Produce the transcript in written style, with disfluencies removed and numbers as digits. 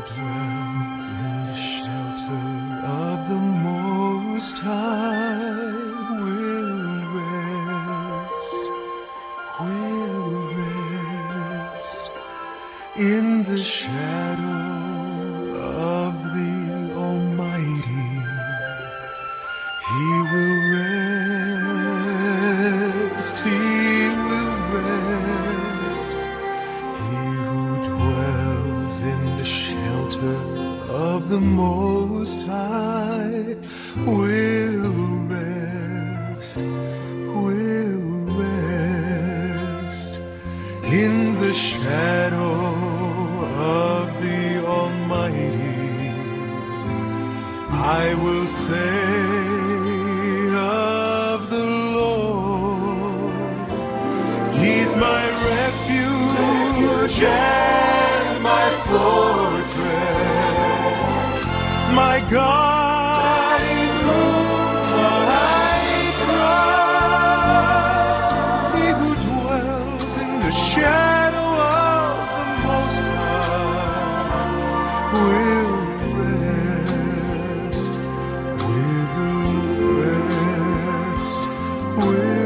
dwells in the shelter of the Most High will rest in the shadow of the Almighty. He will rest, he will rest. He who dwells in the shelter of the Most High will rest, in the shadow of the Almighty. I will say of the Lord, He's my refuge and my fortress, my God in whom I trust. He who dwells in the shadow of the Most High will rest, will rest, will